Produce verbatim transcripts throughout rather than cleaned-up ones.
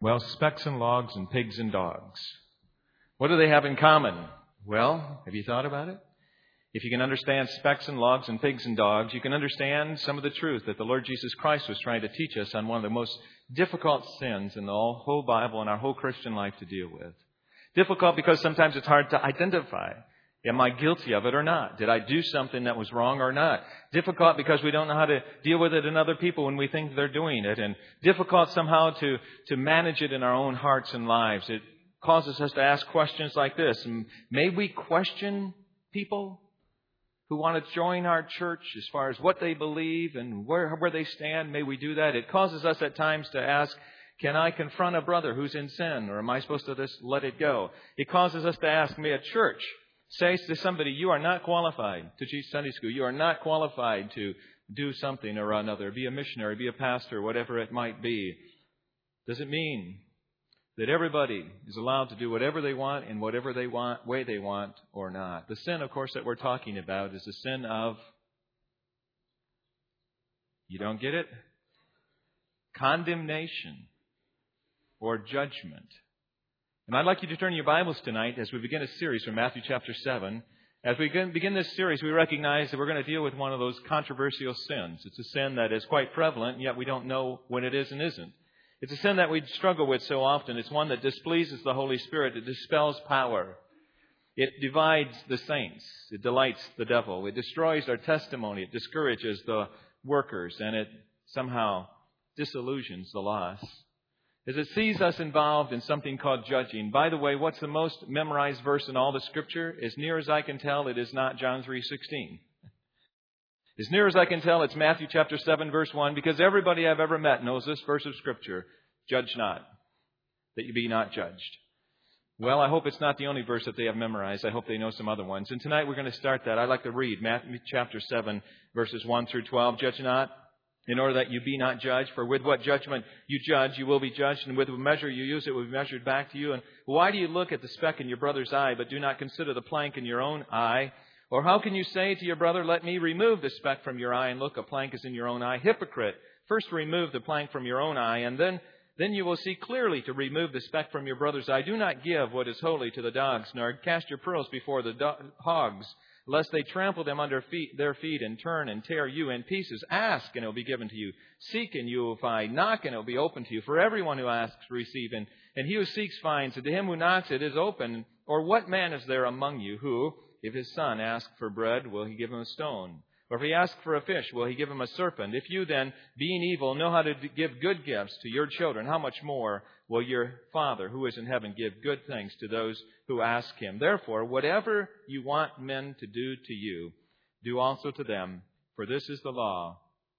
Well, specks and logs and pigs and dogs. What do they have in common? Well, have you thought about it? If you can understand specks and logs and pigs and dogs, you can understand some of the truth that the Lord Jesus Christ was trying to teach us on one of the most difficult sins in the whole Bible and our whole Christian life to deal with. Difficult because sometimes it's hard to identify. Am I guilty of it or not? Did I do something that was wrong or not? Difficult because we don't know how to deal with it in other people when we think they're doing it. And difficult somehow to, to manage it in our own hearts and lives. It causes us to ask questions like this. May we question people who want to join our church as far as what they believe and where, where they stand? May we do that? It causes us at times to ask, can I confront a brother who's in sin? Or am I supposed to just let it go? It causes us to ask, may a church say to somebody, you are not qualified to teach Sunday school. You are not qualified to do something or another. Be a missionary, be a pastor, whatever it might be. Does it mean that everybody is allowed to do whatever they want in whatever they want, way they want, or not? The sin, of course, that we're talking about is the sin of, you don't get it? Condemnation or judgment. And I'd like you to turn your Bibles tonight as we begin a series from Matthew chapter seven. As we begin this series, we recognize that we're going to deal with one of those controversial sins. It's a sin that is quite prevalent, and yet we don't know when it is and isn't. It's a sin that we struggle with so often. It's one that displeases the Holy Spirit. It dispels power. It divides the saints. It delights the devil. It destroys our testimony. It discourages the workers, and it somehow disillusions the lost. As it sees us involved in something called judging. By the way, what's the most memorized verse in all the Scripture? As near as I can tell, it is not John three sixteen. As near as I can tell, it's Matthew chapter seven, verse one, because everybody I've ever met knows this verse of Scripture. Judge not, that you be not judged. Well, I hope it's not the only verse that they have memorized. I hope they know some other ones. And tonight we're going to start that. I'd like to read Matthew chapter seven, verses one through twelve. Judge not, in order that you be not judged. For with what judgment you judge, you will be judged. And with the measure you use, it will be measured back to you. And why do you look at the speck in your brother's eye, but do not consider the plank in your own eye? Or how can you say to your brother, let me remove the speck from your eye, and look, a plank is in your own eye? Hypocrite, first remove the plank from your own eye, and then, then you will see clearly to remove the speck from your brother's eye. Do not give what is holy to the dogs, nor cast your pearls before the do- hogs, lest they trample them under feet, their feet and turn and tear you in pieces. Ask, and it will be given to you. Seek, and you will find. Knock, and it will be opened to you. For everyone who asks, receive, and, and he who seeks finds, and to him who knocks it is open. Or what man is there among you who, if his son asks for bread, will he give him a stone? Or if he asks for a fish, will he give him a serpent? If you then, being evil, know how to give good gifts to your children, how much more will your Father who is in heaven give good things to those who ask him? Therefore, whatever you want men to do to you, do also to them, for this is the law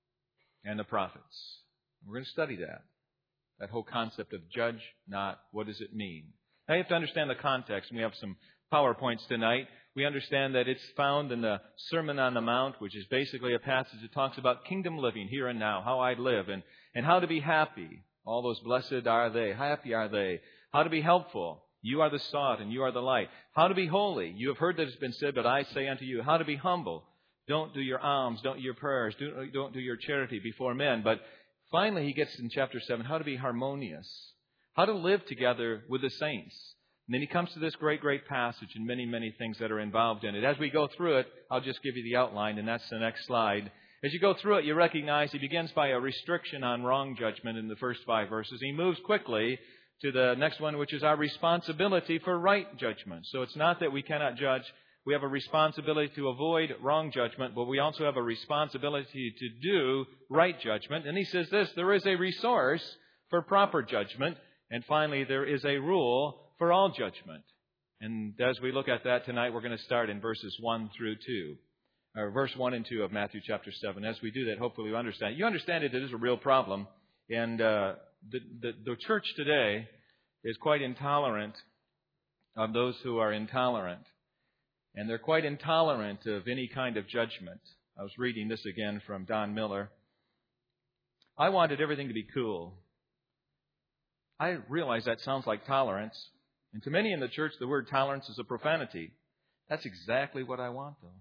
and the prophets. We're going to study that. That whole concept of judge not, what does it mean? Now you have to understand the context. We have some PowerPoints tonight. We understand that it's found in the Sermon on the Mount, which is basically a passage that talks about kingdom living here and now, how I live, and, and how to be happy. All those blessed are they, happy are they. How to be helpful. You are the salt and you are the light. How to be holy. You have heard that it's been said, but I say unto you, how to be humble. Don't do your alms, don't do your prayers, do, don't do your charity before men. But finally he gets in chapter seven, how to be harmonious. How to live together with the saints. And then he comes to this great, great passage and many, many things that are involved in it. As we go through it, I'll just give you the outline, and that's the next slide. As you go through it, you recognize he begins by a restriction on wrong judgment in the first five verses. He moves quickly to the next one, which is our responsibility for right judgment. So it's not that we cannot judge. We have a responsibility to avoid wrong judgment, but we also have a responsibility to do right judgment. And he says this, there is a resource for proper judgment. And finally, there is a rule for all judgment. And as we look at that tonight, we're going to start in verses one through two. Or verse one and two of Matthew chapter seven. As we do that, hopefully you understand. You understand it, it is a real problem. And uh, the, the, the church today is quite intolerant of those who are intolerant. And they're quite intolerant of any kind of judgment. I was reading this again from Don Miller. I wanted everything to be cool. I realize that sounds like tolerance. And to many in the church, the word tolerance is a profanity. That's exactly what I want, though.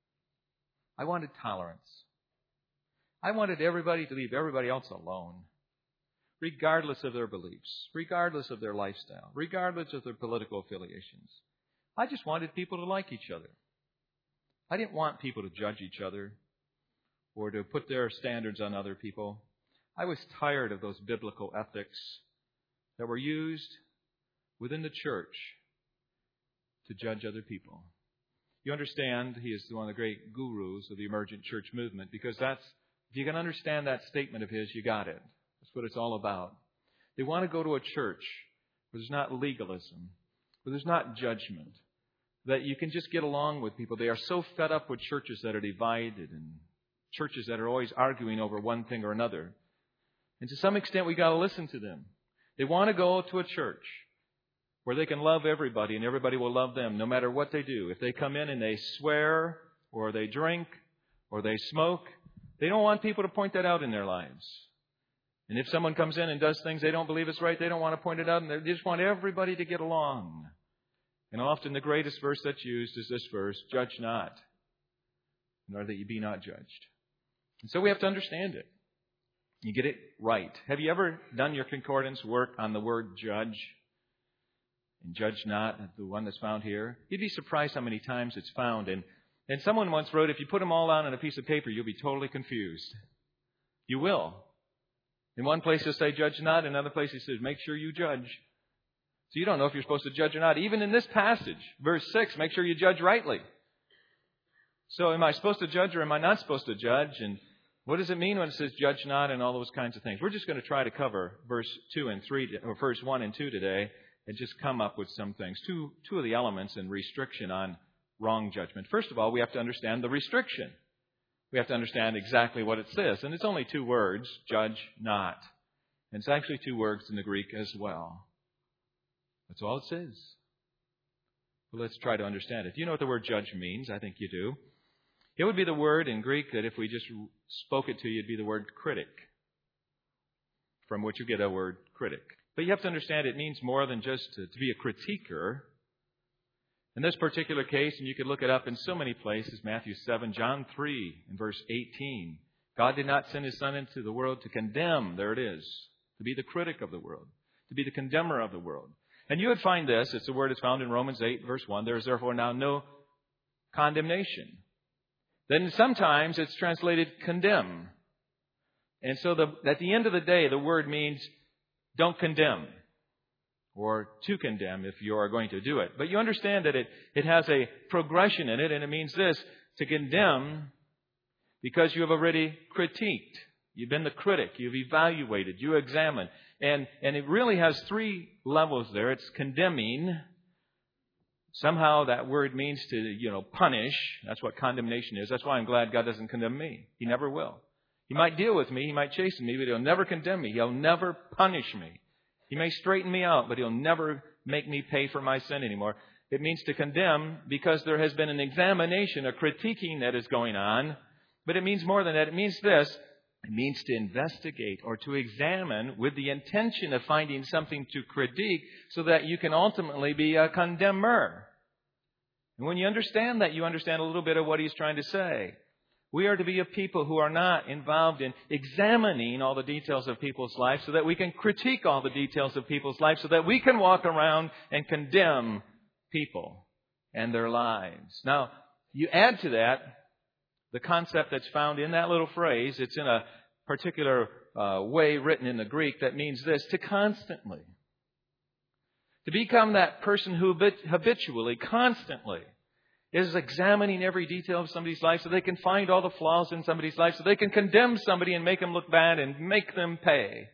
I wanted tolerance. I wanted everybody to leave everybody else alone. regardless of their beliefs, regardless of their lifestyle, regardless of their political affiliations. I just wanted people to like each other. I didn't want people to judge each other or to put their standards on other people. I was tired of those biblical ethics that were used within the church to judge other people. You understand, he is one of the great gurus of the emergent church movement, because that's, if you can understand that statement of his, you got it. That's what it's all about. They want to go to a church where there's not legalism, where there's not judgment, that you can just get along with people. They are so fed up with churches that are divided and churches that are always arguing over one thing or another. And to some extent, we got to listen to them. They want to go to a church where they can love everybody and everybody will love them no matter what they do. If they come in and they swear or they drink or they smoke, they don't want people to point that out in their lives. And if someone comes in and does things they don't believe is right, they don't want to point it out, and they just want everybody to get along. And often the greatest verse that's used is this verse, judge not, nor that you be not judged. And so we have to understand it. You get it right. Have you ever done your concordance work on the word judge? And judge not, the one that's found here. You'd be surprised how many times it's found. And, and someone once wrote, if you put them all down on a piece of paper, you'll be totally confused. You will. In one place he'll say judge not. In another place he says make sure you judge. So you don't know if you're supposed to judge or not. Even in this passage, verse six, make sure you judge rightly. So am I supposed to judge or am I not supposed to judge? And what does it mean when it says judge not and all those kinds of things? We're just going to try to cover verse two and three, or verse one and two today, and just come up with some things. Two, two of the elements in restriction on wrong judgment. First of all, we have to understand the restriction. We have to understand exactly what it says. And it's only two words, judge not. And it's actually two words in the Greek as well. That's all it says. Well, let's try to understand it. Do you know what the word judge means? I think you do. It would be the word in Greek that if we just spoke it to you, it'd be the word critic, from which you get a word critic. But you have to understand it means more than just to, to be a critiquer. In this particular case, and you could look it up in so many places, Matthew seven, John three, and verse eighteen. God did not send His Son into the world to condemn, there it is, to be the critic of the world, to be the condemner of the world. And you would find this, it's a word that's found in Romans eight, verse one, there is therefore now no condemnation. Then sometimes it's translated condemn. And so the, at the end of the day, the word means don't condemn, or to condemn if you are going to do it. But you understand that it, it has a progression in it, and it means this, to condemn because you have already critiqued. You've been the critic. You've evaluated. You examined. And, and it really has three levels there. It's condemning. Somehow that word means to, you know, punish. That's what condemnation is. That's why I'm glad God doesn't condemn me. He never will. He might deal with me. He might chasten me, but He'll never condemn me. He'll never punish me. He may straighten me out, but He'll never make me pay for my sin anymore. It means to condemn because there has been an examination, a critiquing that is going on. But it means more than that. It means this. It means to investigate or to examine with the intention of finding something to critique so that you can ultimately be a condemner. And when you understand that, you understand a little bit of what he's trying to say. We are to be a people who are not involved in examining all the details of people's lives so that we can critique all the details of people's lives so that we can walk around and condemn people and their lives. Now, you add to that the concept that's found in that little phrase. It's in a particular uh, way written in the Greek that means this, to constantly. To become that person who habitually, constantly is examining every detail of somebody's life so they can find all the flaws in somebody's life, so they can condemn somebody and make them look bad and make them pay.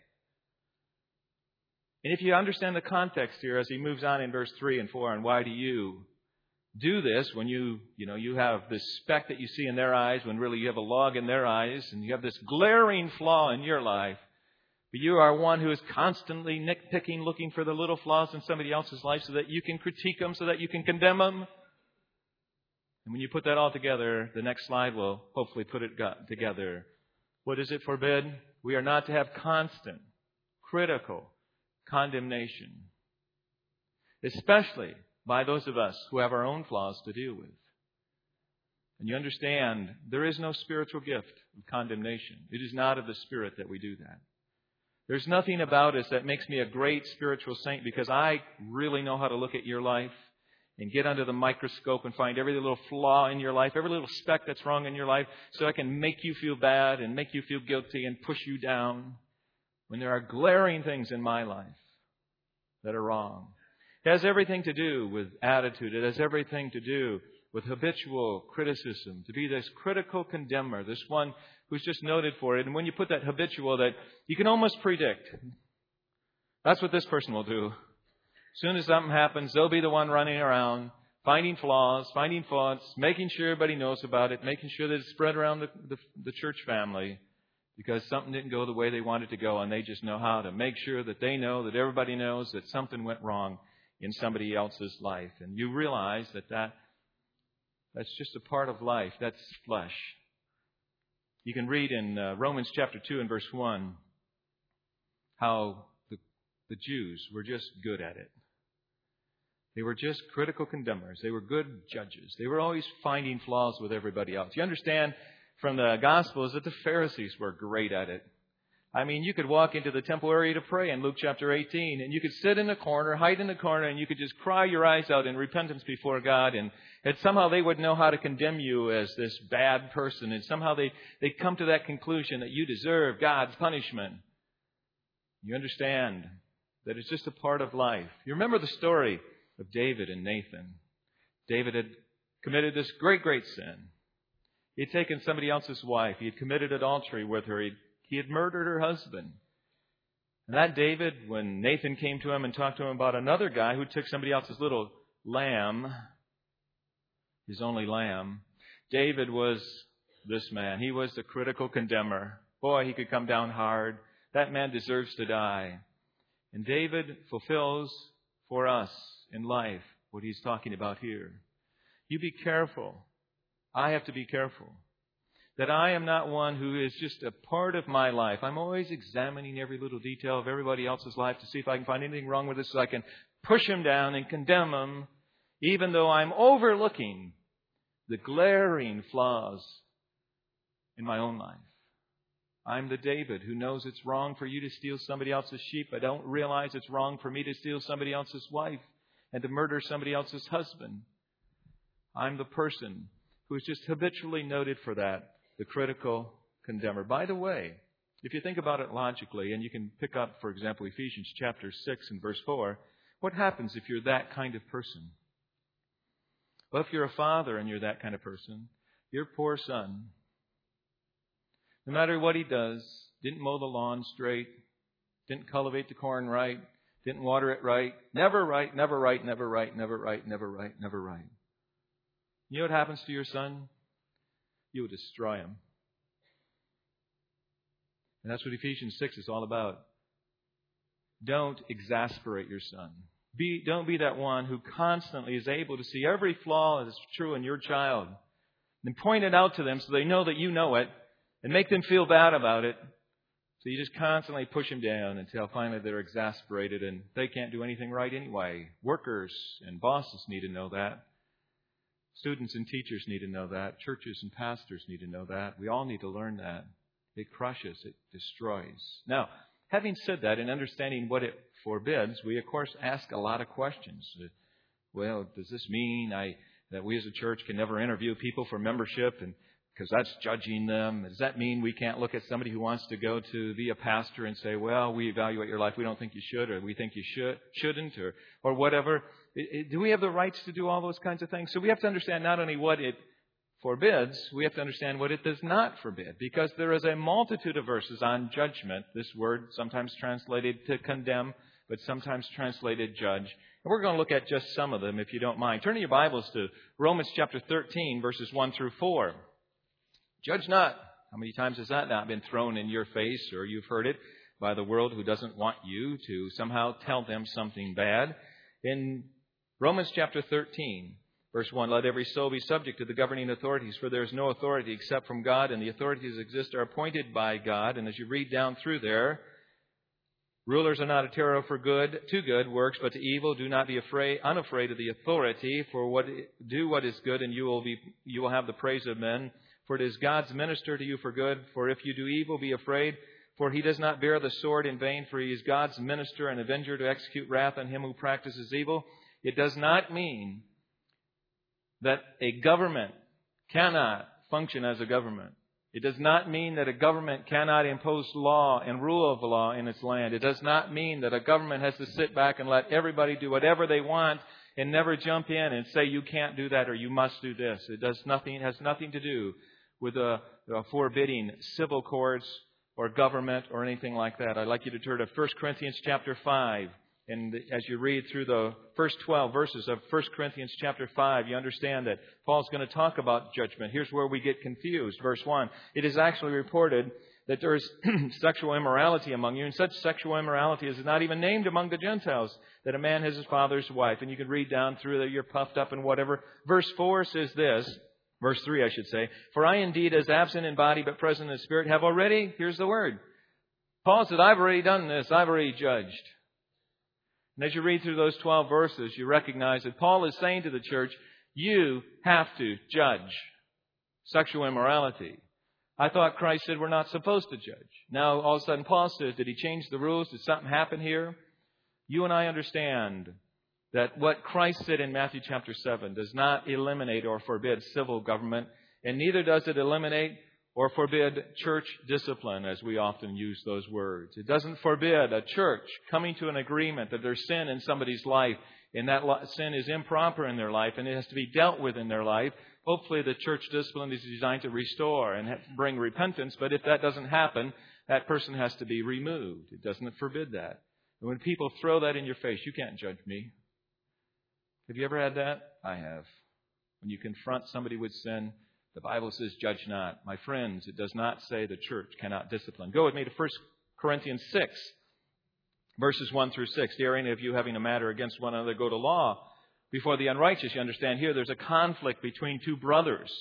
And if you understand the context here as he moves on in verse three and four, and why do you do this when you, you know, you have this speck that you see in their eyes when really you have a log in their eyes and you have this glaring flaw in your life. But you are one who is constantly nitpicking, looking for the little flaws in somebody else's life so that you can critique them, so that you can condemn them. And when you put that all together, the next slide will hopefully put it together. What does it forbid? We are not to have constant, critical condemnation, especially by those of us who have our own flaws to deal with. And you understand, there is no spiritual gift of condemnation. It is not of the Spirit that we do that. There's nothing about us that makes me a great spiritual saint because I really know how to look at your life and get under the microscope and find every little flaw in your life, every little speck that's wrong in your life, so I can make you feel bad and make you feel guilty and push you down when there are glaring things in my life that are wrong. It has everything to do with attitude. It has everything to do with habitual criticism, to be this critical condemner, this one who's just noted for it. And when you put that habitual, that you can almost predict, that's what this person will do. As soon as something happens, they'll be the one running around, finding flaws, finding faults, making sure everybody knows about it, making sure that it's spread around the, the, the church family because something didn't go the way they wanted to go, and they just know how to make sure that they know, that everybody knows that something went wrong in somebody else's life. And you realize that, that that's just a part of life. That's flesh. You can read in uh, Romans chapter two and verse one how the, the Jews were just good at it. They were just critical condemners. They were good judges. They were always finding flaws with everybody else. You understand from the Gospels that the Pharisees were great at it. I mean, you could walk into the temple area to pray in Luke chapter eighteen, and you could sit in the corner, hide in the corner, and you could just cry your eyes out in repentance before God, and, and somehow they would know how to condemn you as this bad person, and somehow they, they come to that conclusion that you deserve God's punishment. You understand that it's just a part of life. You remember the story of David and Nathan. David had committed this great, great sin. He had taken somebody else's wife. He had committed adultery with her. He He had murdered her husband. And that David, when Nathan came to him and talked to him about another guy who took somebody else's little lamb, his only lamb, David was this man. He was the critical condemner. Boy, he could come down hard. That man deserves to die. And David fulfills for us in life what he's talking about here. You be careful. I have to be careful that I am not one who is just a part of my life. I'm always examining every little detail of everybody else's life to see if I can find anything wrong with it so I can push them down and condemn them, even though I'm overlooking the glaring flaws in my own life. I'm the David who knows it's wrong for you to steal somebody else's sheep. I don't realize it's wrong for me to steal somebody else's wife and to murder somebody else's husband. I'm the person who is just habitually noted for that. The critical condemner. By the way, if you think about it logically, and you can pick up, for example, Ephesians chapter six and verse four, what happens if you're that kind of person? Well, if you're a father and you're that kind of person, your poor son, no matter what he does, didn't mow the lawn straight, didn't cultivate the corn right, didn't water it right, never right, never right, never right, never right, never right, never right. You know what happens to your son? You will destroy him. And that's what Ephesians six is all about. Don't exasperate your son. Be, don't be that one who constantly is able to see every flaw that's true in your child and point it out to them so they know that you know it and make them feel bad about it. So you just constantly push them down until finally they're exasperated and they can't do anything right anyway. Workers and bosses need to know that. Students and teachers need to know that. Churches and pastors need to know that. We all need to learn that. It crushes. It destroys. Now, having said that and understanding what it forbids, we, of course, ask a lot of questions. Well, does this mean I that we as a church can never interview people for membership and because that's judging them? Does that mean we can't look at somebody who wants to go to be a pastor and say, well, we evaluate your life. We don't think you should, or we think you should, shouldn't, or, or whatever. It, it, do we have the rights to do all those kinds of things? So we have to understand not only what it forbids, we have to understand what it does not forbid, because there is a multitude of verses on judgment. This word sometimes translated to condemn, but sometimes translated judge. And we're going to look at just some of them, if you don't mind. Turn to your Bibles to Romans chapter thirteen, verses one through four. Judge not. How many times has that not been thrown in your face, or you've heard it by the world who doesn't want you to somehow tell them something bad? In Romans chapter thirteen, verse one, let every soul be subject to the governing authorities, for there is no authority except from God, and the authorities that exist are appointed by God. And as you read down through there, rulers are not a terror for good, to good works, but to evil. Do not be afraid, unafraid of the authority, for what do what is good, and you will be you will have the praise of men. For it is God's minister to you for good. For if you do evil, be afraid, For he does not bear the sword in vain, for he is God's minister and avenger to execute wrath on him who practices evil. It does not mean that a government cannot function as a government. It does not mean that a government cannot impose law and rule of the law in its land. It does not mean that a government has to sit back and let everybody do whatever they want and never jump in and say you can't do that or you must do this. It does nothing. It has nothing to do with a, a forbidding civil courts or government or anything like that. I'd like you to turn to First Corinthians chapter five. And as you read through the first twelve verses of First Corinthians chapter five, you understand that Paul's going to talk about judgment. Here's where we get confused. Verse one, it is actually reported that there is sexual immorality among you, and such sexual immorality is not even named among the Gentiles, that a man has his father's wife. And you can read down through that, you're puffed up and whatever. Verse four says this, verse three I should say, for I indeed, as absent in body but present in spirit, have already, here's the word. Paul said, I've already done this, I've already judged. And as you read through those twelve verses, you recognize that Paul is saying to the church, you have to judge sexual immorality. I thought Christ said we're not supposed to judge. Now, all of a sudden, Paul says, did he change the rules? Did something happen here? You and I understand that what Christ said in Matthew chapter seven does not eliminate or forbid civil government, and neither does it eliminate or forbid church discipline, as we often use those words. It doesn't forbid a church coming to an agreement that there's sin in somebody's life, and that sin is improper in their life, and it has to be dealt with in their life. Hopefully the church discipline is designed to restore and bring repentance, but if that doesn't happen, that person has to be removed. It doesn't forbid that. And when people throw that in your face, you can't judge me. Have you ever had that? I have. When you confront somebody with sin, the Bible says, judge not. My friends, it does not say the church cannot discipline. Go with me to First Corinthians six, verses one through six. Dare any of you having a matter against one another go to law before the unrighteous? You understand here there's a conflict between two brothers.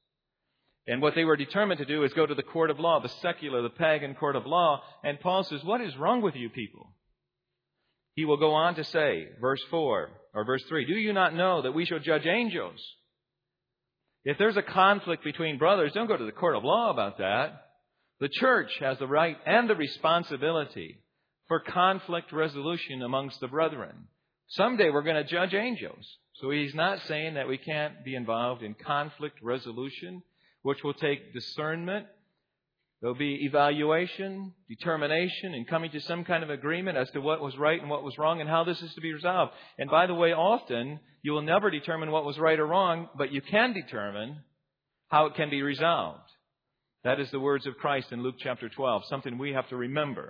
And what they were determined to do is go to the court of law, the secular, the pagan court of law. And Paul says, what is wrong with you people? He will go on to say, verse four or verse three, do you not know that we shall judge angels? If there's a conflict between brothers, don't go to the court of law about that. The church has the right and the responsibility for conflict resolution amongst the brethren. Someday we're going to judge angels. So he's not saying that we can't be involved in conflict resolution, which will take discernment. There'll be evaluation, determination, and coming to some kind of agreement as to what was right and what was wrong and how this is to be resolved. And by the way, often you will never determine what was right or wrong, but you can determine how it can be resolved. That is the words of Christ in Luke chapter twelve, something we have to remember.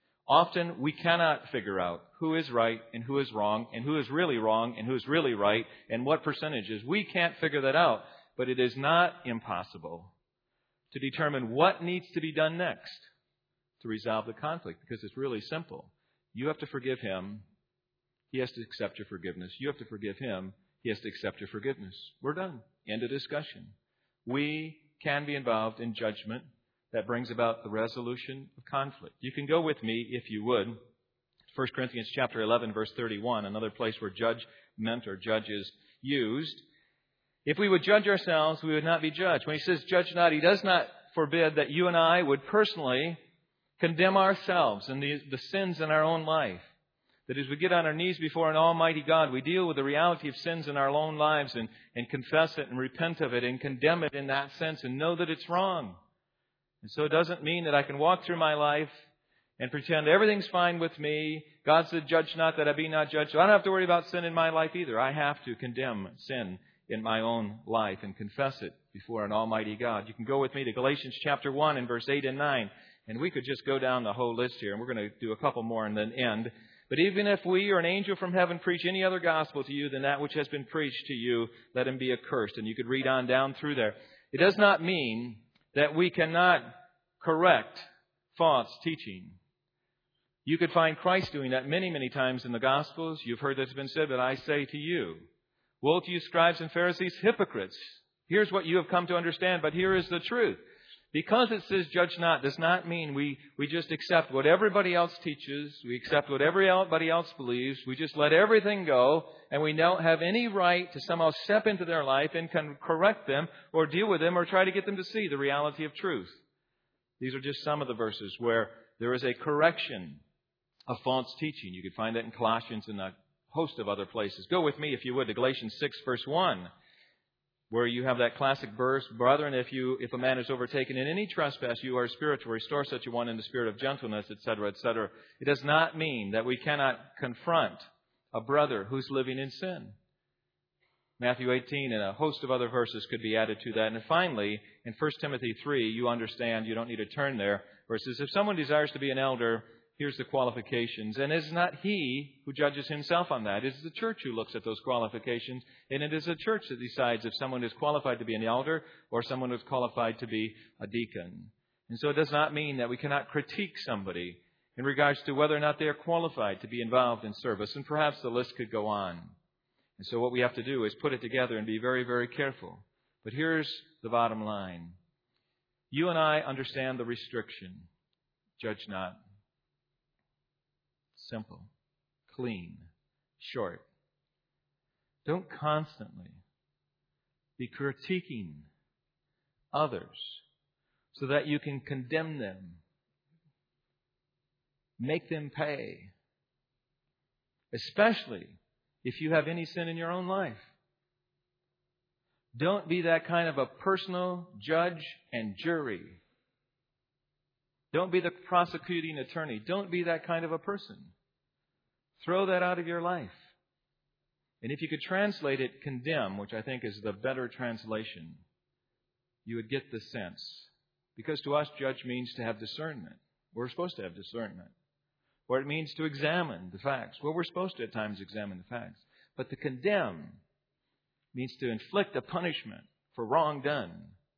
Often we cannot figure out who is right and who is wrong and who is really wrong and who is really right and what percentages. We can't figure that out, but it is not impossible to determine what needs to be done next to resolve the conflict, because it's really simple. You have to forgive him. He has to accept your forgiveness. You have to forgive him. He has to accept your forgiveness. We're done. End of discussion. We can be involved in judgment that brings about the resolution of conflict. You can go with me, if you would, First Corinthians chapter eleven, verse thirty-one, another place where judgment or judge is used. If we would judge ourselves, we would not be judged. When he says judge not, he does not forbid that you and I would personally condemn ourselves and the, the sins in our own life. That as we get on our knees before an almighty God, we deal with the reality of sins in our own lives and, and confess it and repent of it and condemn it in that sense and know that it's wrong. And so it doesn't mean that I can walk through my life and pretend everything's fine with me. God said, judge not that I be not judged. So I don't have to worry about sin in my life either. I have to condemn sin in my own life and confess it before an almighty God. You can go with me to Galatians chapter one and verse eight and nine. And we could just go down the whole list here, and we're going to do a couple more and then end. But even if we or an angel from heaven preach any other gospel to you than that which has been preached to you, let him be accursed. And you could read on down through there. It does not mean that we cannot correct false teaching. You could find Christ doing that many, many times in the Gospels. You've heard this been said, but I say to you, woe to you, scribes and Pharisees, hypocrites! Here's what you have come to understand, but here is the truth. Because it says judge not does not mean we, we just accept what everybody else teaches. We accept what everybody else believes. We just let everything go, and we don't have any right to somehow step into their life and can correct them or deal with them or try to get them to see the reality of truth. These are just some of the verses where there is a correction of false teaching. You could find that in Colossians and a host of other places. Go with me, if you would, to Galatians six, verse one, where you have that classic verse, Brethren, if you if a man is overtaken in any trespass, you are spiritual, restore such a one in the spirit of gentleness, et cetera, et cetera. It does not mean that we cannot confront a brother who's living in sin. Matthew eighteen and a host of other verses could be added to that. And finally, in First Timothy three, you understand, you don't need to turn there, where it says, if someone desires to be an elder, here's the qualifications. And it is not he who judges himself on that. It is the church who looks at those qualifications. And it is the church that decides if someone is qualified to be an elder or someone who is qualified to be a deacon. And so it does not mean that we cannot critique somebody in regards to whether or not they are qualified to be involved in service. And perhaps the list could go on. And so what we have to do is put it together and be very, very careful. But here's the bottom line. You and I understand the restriction. Judge not. Simple, clean, short. Don't constantly be critiquing others so that you can condemn them, make them pay, especially if you have any sin in your own life. Don't be that kind of a personal judge and jury. Don't be the prosecuting attorney. Don't be that kind of a person. Throw that out of your life. And if you could translate it, condemn, which I think is the better translation, you would get the sense. Because to us, judge means to have discernment. We're supposed to have discernment. Or it means to examine the facts. Well, we're supposed to at times examine the facts. But to condemn means to inflict a punishment for wrong done.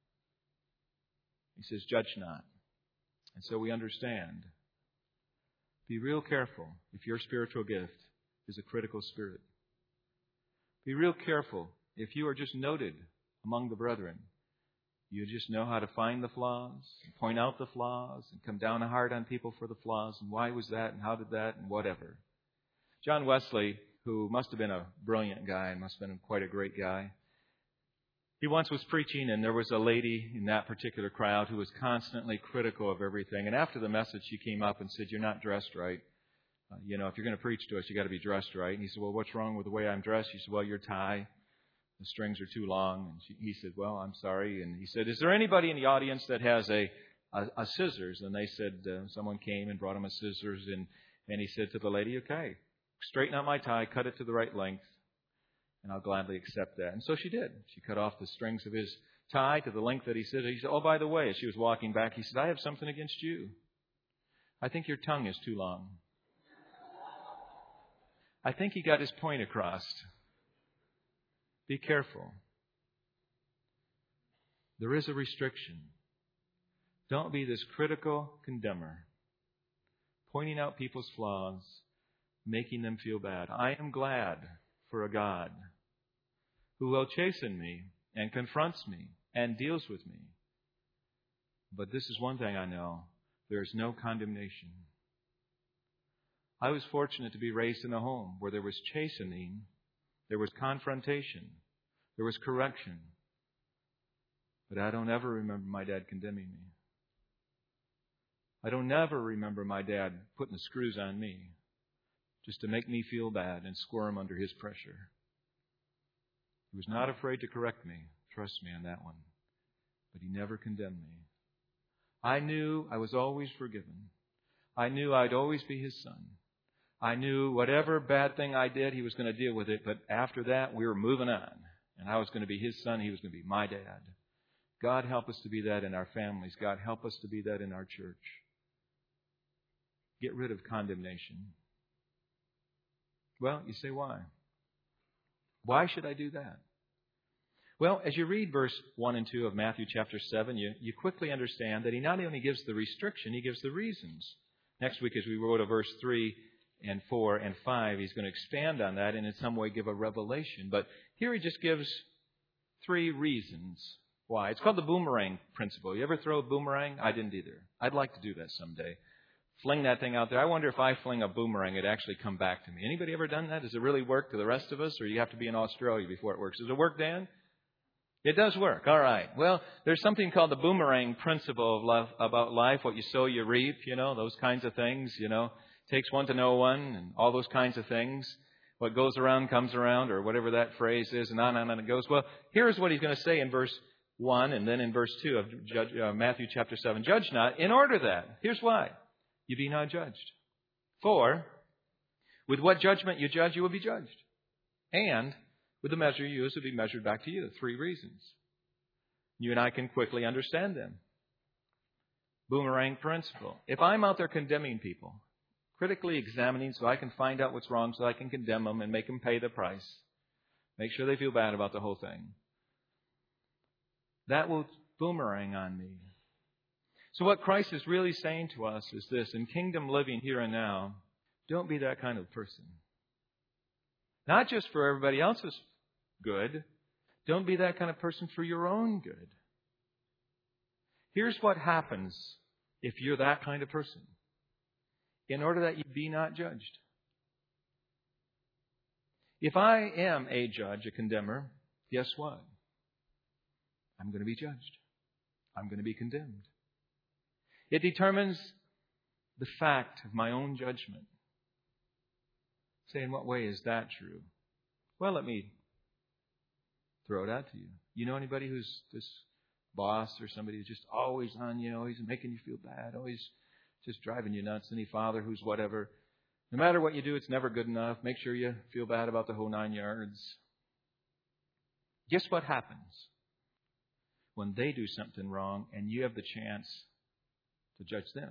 He says, judge not. And so we understand. Be real careful if your spiritual gift is a critical spirit. Be real careful if you are just noted among the brethren. You just know how to find the flaws, and point out the flaws, and come down hard on people for the flaws, and why was that, and how did that, and whatever. John Wesley, who must have been a brilliant guy and must have been quite a great guy, he once was preaching, and there was a lady in that particular crowd who was constantly critical of everything. And after the message, she came up and said, you're not dressed right. Uh, you know, if you're going to preach to us, you got to be dressed right. And he said, well, what's wrong with the way I'm dressed? She said, well, your tie, the strings are too long. And she, he said, well, I'm sorry. And he said, is there anybody in the audience that has a, a, a scissors? And they said, uh, someone came and brought him a scissors. And, and he said to the lady, okay, straighten out my tie, cut it to the right length, and I'll gladly accept that. And so she did. She cut off the strings of his tie to the length that he said. He said, oh, by the way, as she was walking back, he said, I have something against you. I think your tongue is too long. I think he got his point across. Be careful. There is a restriction. Don't be this critical condemner, pointing out people's flaws, making them feel bad. I am glad for a God who will chasten me and confronts me and deals with me. But this is one thing I know. There is no condemnation. I was fortunate to be raised in a home where there was chastening, there was confrontation, there was correction. But I don't ever remember my dad condemning me. I don't ever remember my dad putting the screws on me just to make me feel bad and squirm under his pressure. He was not afraid to correct me. Trust me on that one. But he never condemned me. I knew I was always forgiven. I knew I'd always be his son. I knew whatever bad thing I did, he was going to deal with it. But after that, we were moving on. And I was going to be his son. He was going to be my dad. God help us to be that in our families. God help us to be that in our church. Get rid of condemnation. Well, you say, why? Why should I do that? Well, as you read verse one and two of Matthew chapter seven, you, you quickly understand that he not only gives the restriction, he gives the reasons. Next week, as we go to verse three and four and five, he's going to expand on that and in some way give a revelation. But here he just gives three reasons why. It's called the boomerang principle. You ever throw a boomerang? I didn't either. I'd like to do that someday. Fling that thing out there. I wonder if I fling a boomerang, it'd actually come back to me. Anybody ever done that? Does it really work to the rest of us, or you have to be in Australia before it works? Does it work, Dan? It does work. All right. Well, there's something called the boomerang principle of life, about life. What you sow, you reap, you know, those kinds of things, you know. Takes one to know one and all those kinds of things. What goes around comes around, or whatever that phrase is, and on and on it goes. Well, here's what he's going to say in verse one and then in verse two of Judge, uh, Matthew chapter seven. Judge not, in order that. Here's why. You be not judged. For with what judgment you judge, you will be judged. And with the measure you use, it will be measured back to you. Three reasons. You and I can quickly understand them. Boomerang principle. If I'm out there condemning people, critically examining so I can find out what's wrong, so I can condemn them and make them pay the price, make sure they feel bad about the whole thing, that will boomerang on me. So what Christ is really saying to us is this: in kingdom living here and now, don't be that kind of person. Not just for everybody else's good. Don't be that kind of person for your own good. Here's what happens if you're that kind of person. In order that you be not judged. If I am a judge, a condemner, guess what? I'm going to be judged. I'm going to be condemned. It determines the fact of my own judgment. Say, in what way is that true? Well, let me throw it out to you. You know anybody who's this boss or somebody who's just always on you, always making you feel bad, always just driving you nuts? Any father who's whatever. No matter what you do, it's never good enough. Make sure you feel bad about the whole nine yards. Guess what happens when they do something wrong and you have the chance to judge them?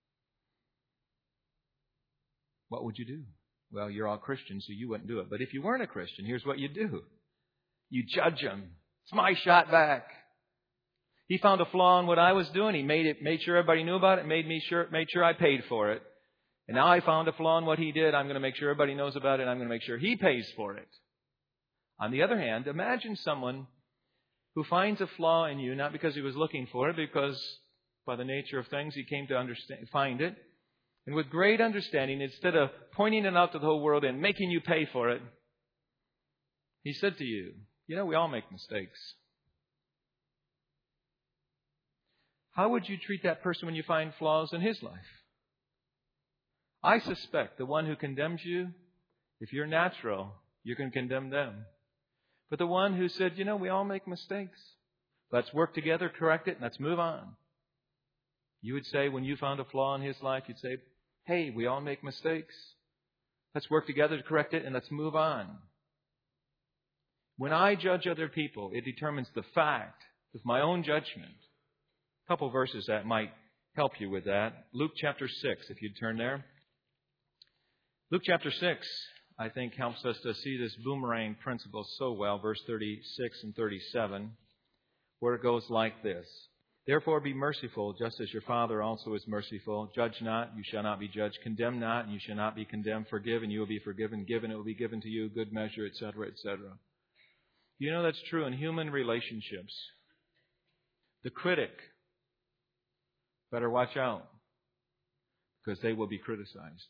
What would you do? Well, you're all Christians, so you wouldn't do it. But if you weren't a Christian, here's what you do. You judge them. It's my shot back. He found a flaw in what I was doing. He made it, made sure everybody knew about it, made me sure, made sure I paid for it. And now I found a flaw in what he did. I'm going to make sure everybody knows about it. I'm going to make sure he pays for it. On the other hand, imagine someone who finds a flaw in you, not because he was looking for it, because by the nature of things he came to understand, find it. And with great understanding, instead of pointing it out to the whole world and making you pay for it, he said to you, you know, we all make mistakes. How would you treat that person when you find flaws in his life? I suspect the one who condemns you, if you're natural, you can condemn them. But the one who said, you know, we all make mistakes. Let's work together, correct it, and let's move on. You would say, when you found a flaw in his life, you'd say, hey, we all make mistakes. Let's work together to correct it and let's move on. When I judge other people, it determines the fact of my own judgment. A couple verses that might help you with that. Luke chapter six, if you'd turn there. Luke chapter six, I think, helps us to see this boomerang principle so well. Verse thirty-six and thirty-seven, where it goes like this. Therefore be merciful, just as your Father also is merciful. Judge not, you shall not be judged. Condemn not, and you shall not be condemned. Forgive, and you will be forgiven. Give, and it will be given to you. Good measure, et cetera, et cetera. You know that's true in human relationships. The critic better watch out, because they will be criticized.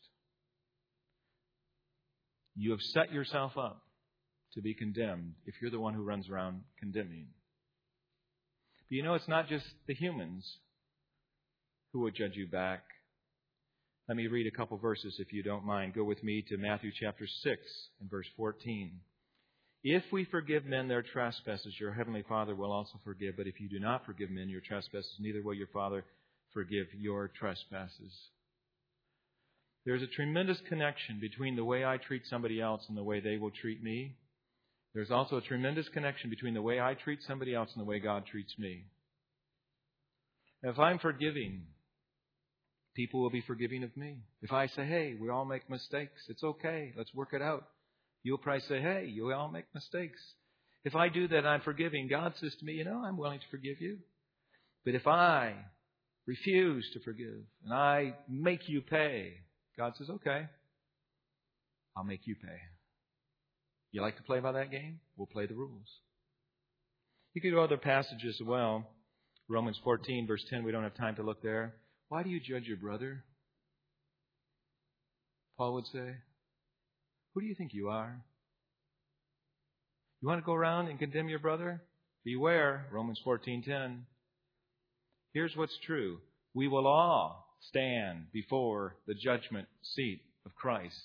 You have set yourself up to be condemned if you're the one who runs around condemning. But you know, it's not just the humans who will judge you back. Let me read a couple verses if you don't mind. Go with me to Matthew chapter six and verse fourteen. If we forgive men their trespasses, your heavenly Father will also forgive. But if you do not forgive men your trespasses, neither will your Father forgive your trespasses. There's a tremendous connection between the way I treat somebody else and the way they will treat me. There's also a tremendous connection between the way I treat somebody else and the way God treats me. If I'm forgiving, people will be forgiving of me. If I say, hey, we all make mistakes, it's okay, let's work it out, you'll probably say, hey, you all make mistakes. If I do that, I'm forgiving. God says to me, you know, I'm willing to forgive you. But if I refuse to forgive and I make you pay, God says, okay, I'll make you pay. You like to play by that game? We'll play the rules. You could go other passages as well. Romans fourteen, verse ten, we don't have time to look there. Why do you judge your brother? Paul would say, who do you think you are? You want to go around and condemn your brother? Beware, Romans fourteen ten. Here's what's true. We will all stand before the judgment seat of Christ.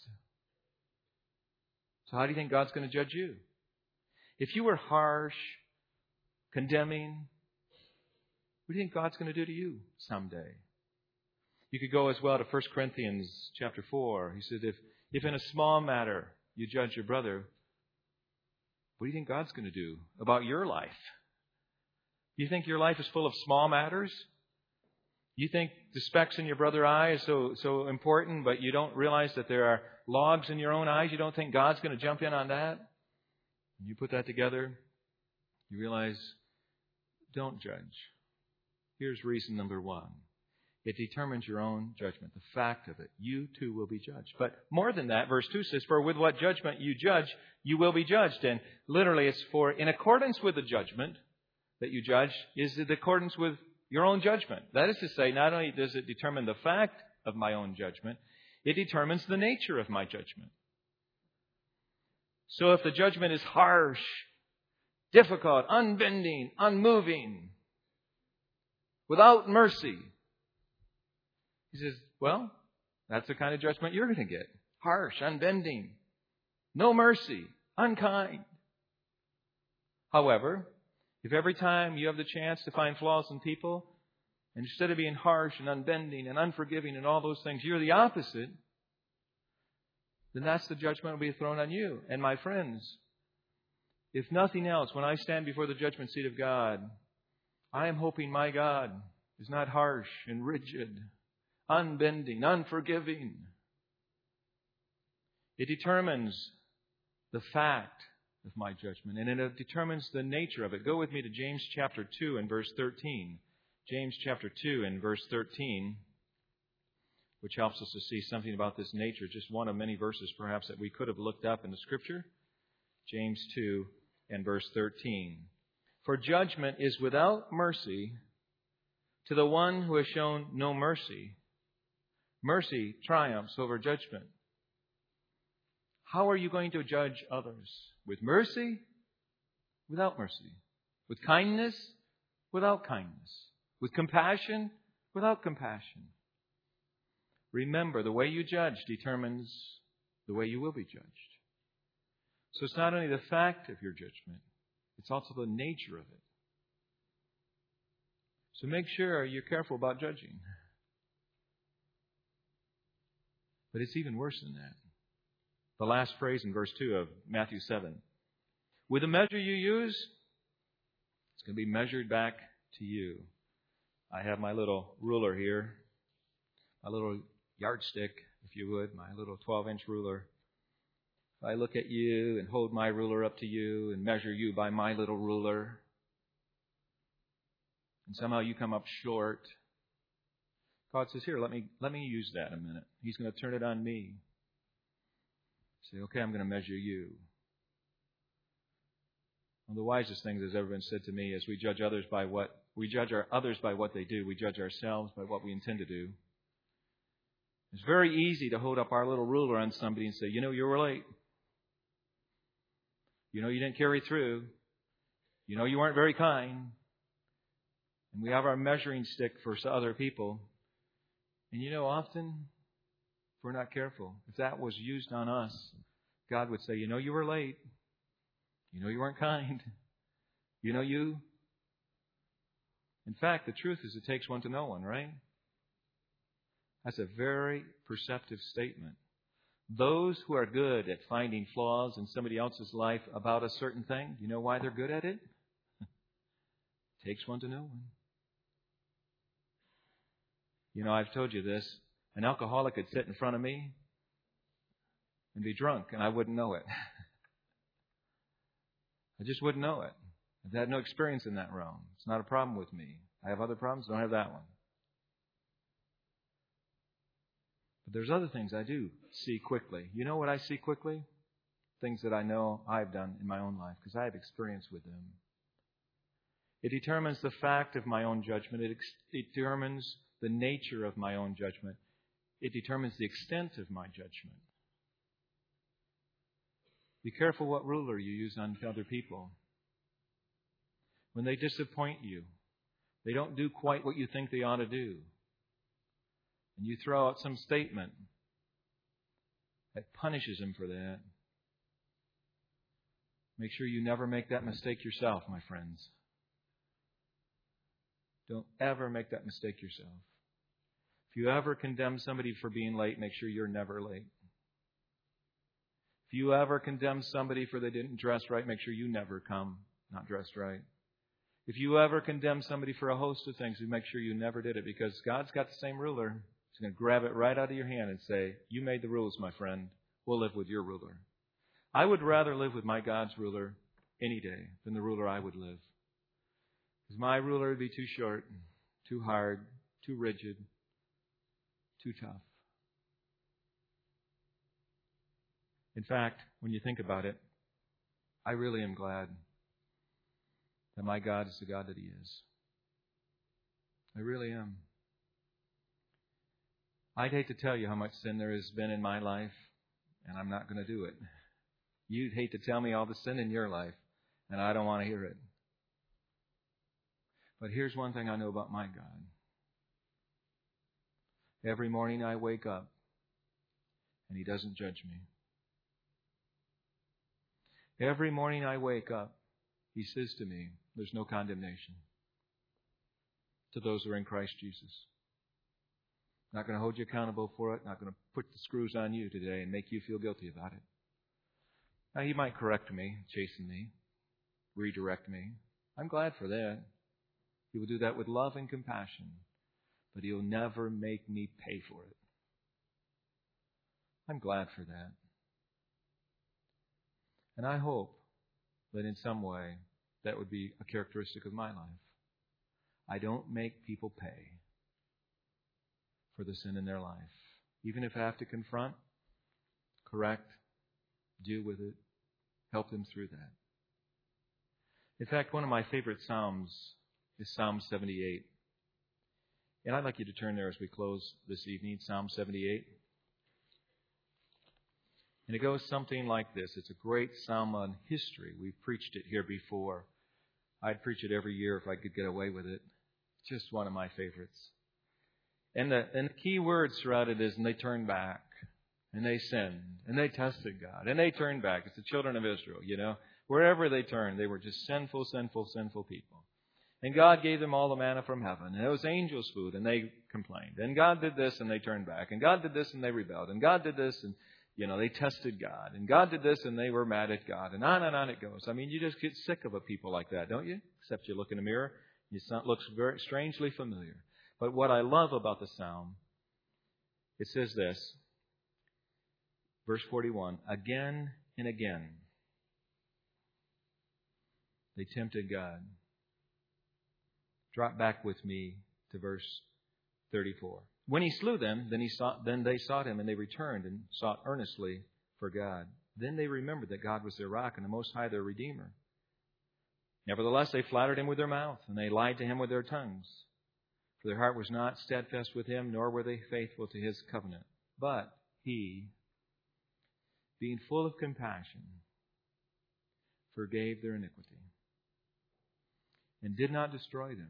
So how do you think God's going to judge you? If you were harsh, condemning, what do you think God's going to do to you someday? You could go as well to First Corinthians chapter four. He said, if, if in a small matter you judge your brother, what do you think God's going to do about your life? You think your life is full of small matters? You think the specks in your brother's eye is so, so important, but you don't realize that there are logs in your own eyes? You don't think God's going to jump in on that? When you put that together, you realize, don't judge. Here's reason number one. It determines your own judgment, the fact of it. You too will be judged. But more than that, verse two says, for with what judgment you judge, you will be judged. And literally it's for, in accordance with the judgment that you judge, is in accordance with your own judgment. That is to say, not only does it determine the fact of my own judgment, it determines the nature of my judgment. So if the judgment is harsh, difficult, unbending, unmoving, without mercy, he says, well, that's the kind of judgment you're going to get. Harsh, unbending, no mercy, unkind. However, if every time you have the chance to find flaws in people, and instead of being harsh and unbending and unforgiving and all those things, you're the opposite, then that's the judgment that will be thrown on you. And my friends, if nothing else, when I stand before the judgment seat of God, I am hoping my God is not harsh and rigid, unbending, unforgiving. It determines the fact of my judgment, and it determines the nature of it. Go with me to James chapter two and verse thirteen. James chapter two and verse thirteen, which helps us to see something about this nature. Just one of many verses perhaps that we could have looked up in the Scripture. James two and verse thirteen. For judgment is without mercy to the one who has shown no mercy. Mercy triumphs over judgment. How are you going to judge others? With mercy? Without mercy. With kindness? Without kindness. With compassion? Without compassion. Remember, the way you judge determines the way you will be judged. So it's not only the fact of your judgment, it's also the nature of it. So make sure you're careful about judging. But it's even worse than that. The last phrase in verse two of Matthew seven. With the measure you use, it's going to be measured back to you. I have my little ruler here, my little yardstick, if you would, my little twelve-inch ruler. If I look at you and hold my ruler up to you and measure you by my little ruler, and somehow you come up short, God says, here, let me let me use that a minute. He's going to turn it on me. Say, okay, I'm going to measure you. One of the wisest things that's ever been said to me is we judge others by what we judge our others by what they do. We judge ourselves by what we intend to do. It's very easy to hold up our little ruler on somebody and say, you know, you were late. You know, you didn't carry through. You know, you weren't very kind. And we have our measuring stick for other people. And you know, often, if we're not careful, if that was used on us, God would say, you know, you were late. You know, you weren't kind. You know, you. In fact, the truth is it takes one to know one, right? That's a very perceptive statement. Those who are good at finding flaws in somebody else's life about a certain thing, you know why they're good at it? It takes one to know one. You know, I've told you this. An alcoholic could sit in front of me and be drunk, and I wouldn't know it. I just wouldn't know it. I've had no experience in that realm. It's not a problem with me. I have other problems, don't have that one. But there's other things I do see quickly. You know what I see quickly? Things that I know I've done in my own life, because I have experience with them. It determines the fact of my own judgment. It, ex- it determines the nature of my own judgment. It determines the extent of my judgment. Be careful what ruler you use on other people. when they disappoint you, they don't do quite what you think they ought to do, and you throw out some statement that punishes them for that, make sure you never make that mistake yourself, my friends. Don't ever make that mistake yourself. If you ever condemn somebody for being late, make sure you're never late. If you ever condemn somebody for they didn't dress right, make sure you never come not dressed right. If you ever condemn somebody for a host of things, make sure you never did it, because God's got the same ruler. He's going to grab it right out of your hand and say, you made the rules, my friend. We'll live with your ruler. I would rather live with my God's ruler any day than the ruler I would live. Because my ruler would be too short, too hard, too rigid, too tough. In fact, when you think about it, I really am glad that my God is the God that He is. I really am. I'd hate to tell you how much sin there has been in my life, and I'm not going to do it. You'd hate to tell me all the sin in your life, and I don't want to hear it. But here's one thing I know about my God. Every morning I wake up, and He doesn't judge me. Every morning I wake up, He says to me, there's no condemnation to those who are in Christ Jesus. Not going to hold you accountable for it. Not going to put the screws on you today and make you feel guilty about it. Now, He might correct me, chasten me, redirect me. I'm glad for that. He will do that with love and compassion, but He'll never make me pay for it. I'm glad for that. And I hope that in some way that would be a characteristic of my life. I don't make people pay for the sin in their life. Even if I have to confront, correct, deal with it, help them through that. In fact, one of my favorite Psalms is Psalm seventy-eight. And I'd like you to turn there as we close this evening, Psalm seventy-eight. And it goes something like this. It's a great psalm on history. We've preached it here before. I'd preach it every year if I could get away with it. Just one of my favorites. And the, and the key words throughout it is, and they turned back, and they sinned, and they tested God, and they turned back. It's the children of Israel, you know. Wherever they turned, they were just sinful, sinful, sinful people. And God gave them all the manna from heaven, and it was angels' food, and they complained. And God did this, and they turned back. And God did this, and they rebelled. And God did this, and You know, they tested God. And God did this and they were mad at God. And on and on it goes. I mean, you just get sick of a people like that, don't you? Except you look in a mirror. It looks very strangely familiar. But what I love about the psalm, it says this. Verse forty-one. Again and again, they tempted God. Drop back with me to verse thirty-four. When he slew them, then he sought, then they sought him, and they returned and sought earnestly for God. Then they remembered that God was their rock and the Most High their Redeemer. Nevertheless, they flattered him with their mouth, and they lied to him with their tongues. For their heart was not steadfast with him, nor were they faithful to his covenant. But he, being full of compassion, forgave their iniquity, and did not destroy them.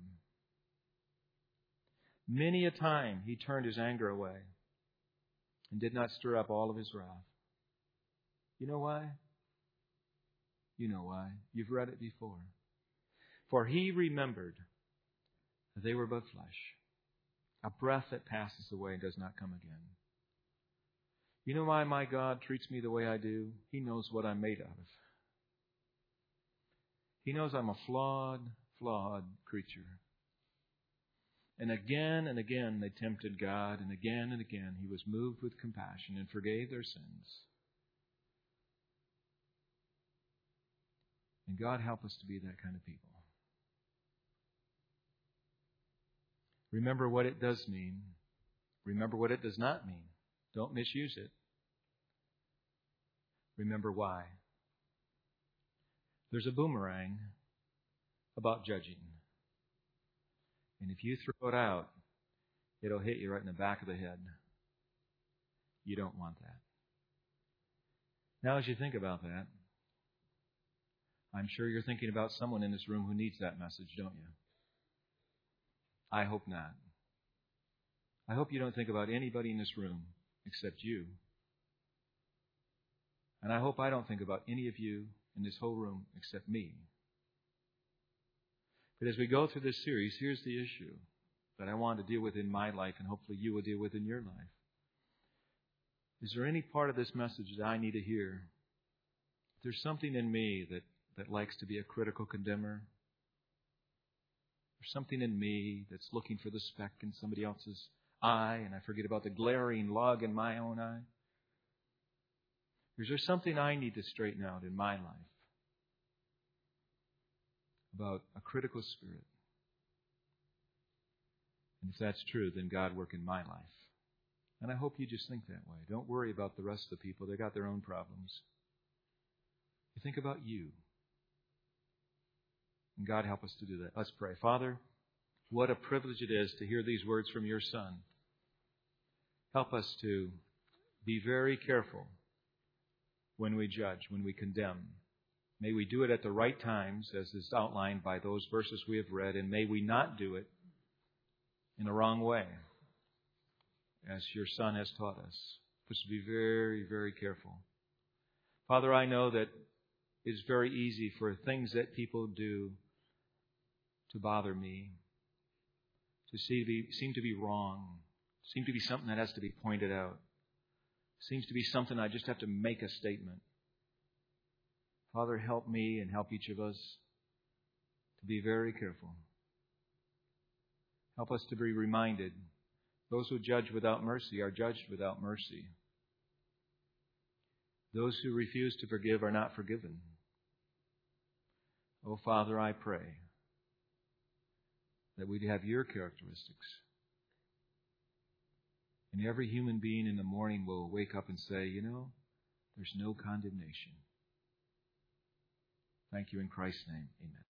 Many a time he turned his anger away and did not stir up all of his wrath. You know why? You know why. You've read it before. For he remembered that they were but flesh, a breath that passes away and does not come again. You know why my God treats me the way I do? He knows what I'm made out of. He knows I'm a flawed, flawed creature. And again and again they tempted God, and again and again he was moved with compassion and forgave their sins. And God help us to be that kind of people. Remember what it does mean. Remember what it does not mean. Don't misuse it. Remember why. There's a boomerang about judging. And if you throw it out, it'll hit you right in the back of the head. You don't want that. Now, as you think about that, I'm sure you're thinking about someone in this room who needs that message, don't you? I hope not. I hope you don't think about anybody in this room except you. And I hope I don't think about any of you in this whole room except me. But as we go through this series, here's the issue that I want to deal with in my life, and hopefully you will deal with in your life. Is there any part of this message that I need to hear? There's something in me that, that likes to be a critical condemner. There's something in me that's looking for the speck in somebody else's eye, and I forget about the glaring log in my own eye. Is there something I need to straighten out in my life about a critical spirit? And if that's true, then God work in my life. And I hope you just think that way. Don't worry about the rest of the people. They got their own problems. You think about you. And God help us to do that. Let's pray. Father, what a privilege it is to hear these words from your Son. Help us to be very careful when we judge, when we condemn. May we do it at the right times, as is outlined by those verses we have read, and may we not do it in a wrong way, as your Son has taught us. For us to be very, very careful. Father, I know that it's very easy for things that people do to bother me, to see to be, seem to be wrong, seem to be something that has to be pointed out, seems to be something I just have to make a statement. Father, help me and help each of us to be very careful. Help us to be reminded, those who judge without mercy are judged without mercy. Those who refuse to forgive are not forgiven. Oh, Father, I pray that we'd have your characteristics. And every human being in the morning will wake up and say, you know, there's no condemnation. Thank you in Christ's name. Amen.